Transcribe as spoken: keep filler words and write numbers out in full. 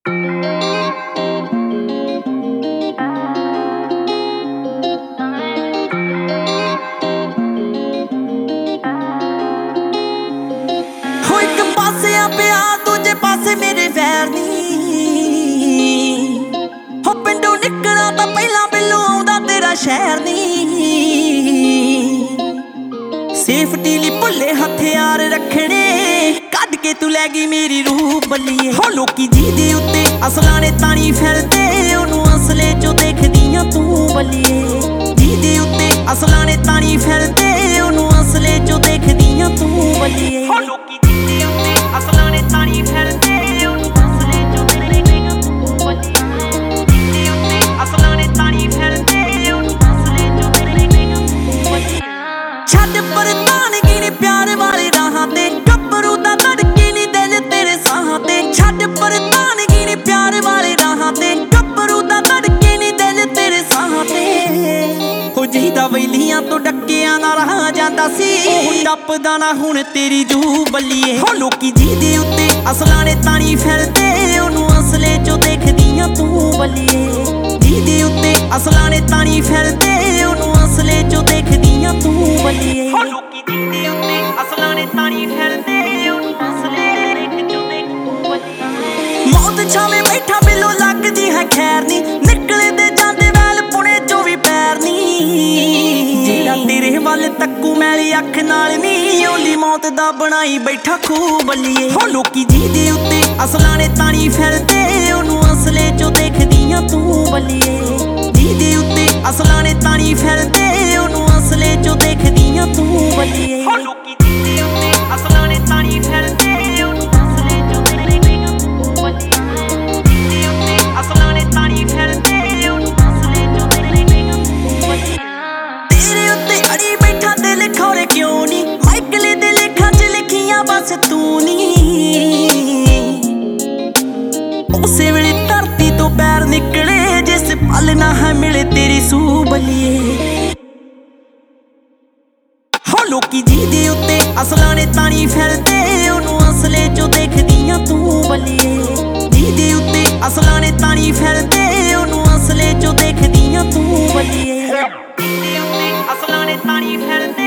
ਪਿਆ ਦੂਜੇ ਪਾਸੇ ਮੇਰੇ ਵੈਰ ਨੀ ਹੋ ਪਿੰਡੋਂ ਨਿਕਲਣਾ ਤਾਂ ਪਹਿਲਾਂ ਬਿੱਲੂ ਆਉਂਦਾ ਤੇਰਾ ਸ਼ਹਿਰ ਨੀ ਸੇਫਟੀ ਲਈ ਭੁੱਲੇ ਹਥਿਆਰ ਰੱਖਣੇ ਕੱਢ ਕੇ ਤੂੰ ਲੈ ਗਈ ਮੇਰੀ ਰੂਹ ਬੱਲੀਏ ਹੋ ਲੋਕੀ ਜੀ ਦੇ ਉੱਤੇ ਅਸਲਾਂ ਨੇ ਤਾਣੀ ਫਿਰਦੇ ਉਹਨੂੰ ਅਸਲੇ ਚੋਂ ਦੇਖਦੀਆਂ ਤੂੰ ਬੱਲੀਏ ਜੀ ਦੇ ਉੱਤੇ ਅਸਲਾਂ ਨੇ ਤਾਣੀ ਫਿਰਦੇ ਉਹਨੂੰ ਅਸਲੇ ਚੋਂ ਦੇਖਦੀਆਂ ਤੂੰ ਬੱਲੀਏ ਹੋ ਲੋਕੀ ਜੀ ਦੇ ਉੱਤੇ ਅਸਲਾਂ ਨੇ ਤਾਣੀ ਫਿਰਦੇ ਉਹਨੂੰ ਅਸਲੇ ਚੋਂ ਦੇਖਦੀਆਂ ਤੂੰ ਬੱਲੀਏ ਜੀ ਦੇ ਉੱਤੇ ਅਸਲਾਂ ਨੇ ਤਾਣੀ ਫਿਰਦੇ ਉਹਨੂੰ ਅਸਲੇ ਚੋਂ ਦੇਖਦੀਆਂ ਤੂੰ ਬੱਲੀਏ ਛੱਡ ਪਰਤਾਨਗੀ ਨੀ ਪਿਆਰ ਵਾਲੇ ਰਾਹਾਂ ਤੇ ਗੱਭਰੂ ਦਾ ਧੜਕੇ ਨੀ ਦਿਲ ਤੇਰੇ ਸਾਹਾਂ ਤੇ ਛੱਡ ਪਰਤਾਨਗੀ ਨੀ ਪਿਆਰ ਵਾਲੇ ਰਾਹਾਂ ਤੇ ਗੱਭਰੂ ਦਾ ਧੜਕੇ ਨੀ ਦਿਲ ਤੇਰੇ ਸਾਹਾਂ ਤੇ ਹੋ ਜਿਹਦਾ ਵੈਲੀਆਂ ਤੋਂ ਡੱਕਿਆਂ ਦਾ ਰਾਹ ਜਾਂਦਾ ਸੀ ਉਹ ਟੱਪਦਾ ਨਾ ਹੁਣ ਤੇਰੀ ਜੂ ਬੱਲੀਏ ਹੋ ਲੋਕੀ ਜੀ ਦੇ ਉੱਤੇ ਅਸਲਾਂ ਨੇ ਤਾਣੀ ਫਿਰਦੇ ਉਹਨੂੰ ਅਸਲੇ ਚੋਂ ਦੇਖਦੀਆਂ ਤੂੰ ਬੱਲੀਏ ਜੀ ਦੇ ਉੱਤੇ ਅਸਲਾਂ ਨੇ ਤਾਣੀ ਫਿਰਦੇ ਉਹਨੂੰ ਅਸਲੇ ਚੋਂ ਦੇਖਦੀਆਂ ਤੂੰ ਬੱਲੀਏ ਹੋ ਲੋਕੀ ਜੀ ਦੇ ਉੱਤੇ ਅਸਲਾਂ ਨੇ ਤਾਣੀ ਫਿਰਦੇ ਉਹਨੂੰ ਅਸਲੇ ਦੇਖ ਚੋਂ ਦੇਖ ਤੂੰ ਬੱਲੀਏ ਮੌਤ ਛਾਵੇਂ ਬੈਠਾ ਬਿੱਲੋ ਲੱਗਦੀ ਹੈ ਖੈਰ ਨੀ ਨਿਕਲੇ ਦੇ ਜਾਂਦੇ ਵੈਲ ਪੁਣੇ ਚੋਂ ਵੀ ਪੈਰ ਨੀ ਜਿਹੜਾ ਤੇਰੇ ਵੱਲ ਤੱਕੂ ਮੈਲੀ ਅੱਖ ਨਾਲ ਨੀ ਓਲੀ ਮੌਤ ਦਾ ਬਣਾਈ ਬੈਠਾ ਖੂਹ ਬੱਲੀਏ ਹੋ ਲੋਕੀ ਜੀ ਦੇ ਉੱਤੇ ਅਸਲਾਂ ਨੇ ਤਾਣੀ ਫਿਰਦੇ ਉਹਨੂੰ ਅਸਲੇ ਚੋਂ ਦੇਖਦੀਆਂ ਤੂੰ ਬੱਲੀਏ ਜੀ ਦੇ ਉੱਤੇ ਅਸਲਾਂ ਨੇ ਤਾਣੀ ਫਿਰਦੇ ਉਹਨੂੰ ਅਸਲੇ ਚੋਂ ਦੇਖਦੀਆਂ ਤੂੰ ਬੱਲੀਏ ਹੋ ਲੋਕੀ ਜੀ ਦੇ ਉੱਤੇ ਅਸਲਾਂ ਨੇ ਤਾਣੀ ਫਿਰਦੇ ਉਹਨੂੰ ਅਸਲੇ ਚੋਂ ਦੇਖਦੀਆਂ ਤੂੰ ਬੱਲੀਏ ਜੀ ਦੇ ਉੱਤੇ ਅਸਲਾਂ ਨੇ ਤਾਣੀ ਫਿਰਦੇ ਉਹਨੂੰ ਅਸਲੇ ਚੋਂ ਦੇਖਦੀਆਂ ਤੂੰ ਬੱਲੀਏ ਤੇਰੇ ਉੱਤੇ ਅੜੀ ਬੈਠਾ ਦਿਲ ਖੌਰੇ ਕਿਉਂ ਨੀ ਮਾਈਕਲੇ ਦੇ ਲੇਖਾਂ ਚ ਲਿਖੀਆਂ ਬਸ ਤੂੰ ਨੀ ਉਸੇ ਵੇਲੇ ਧਰਤੀ ਤੋਂ ਪੈਰ ਨਿਕਲੇ ਜਿਸ ਪਲ ਨਾ ਹੈ ਮਿਲੇ ਤੇਰੀ ਸੂਹ ਬੱਲੀਏ ਹੋ ਲੋਕੀ ਜੀ ਦੇ ਉੱਤੇ ਅਸਲਾਂ ਨੇ ਤਾਣੀ ਫਿਰਦੇ ਉਹਨੂੰ ਅਸਲੇ ਚੋਂ ਦੇਖਦੀਆਂ ਤੂੰ ਬੱਲੀਏ ਜੀ ਦੇ ਉੱਤੇ ਅਸਲਾਂ ਨੇ ਤਾਣੀ ਫਿਰਦੇ ਉਹਨੂੰ ਅਸਲੇ ਚੋਂ ਦੇਖਦੀਆਂ ਤੂੰ ਬੱਲੀਏ ਜੀ ਦੇ ਉੱਤੇ ਅਸਲਾਂ ਨੇ ਤਾਣੀ ਫਿਰਦੇ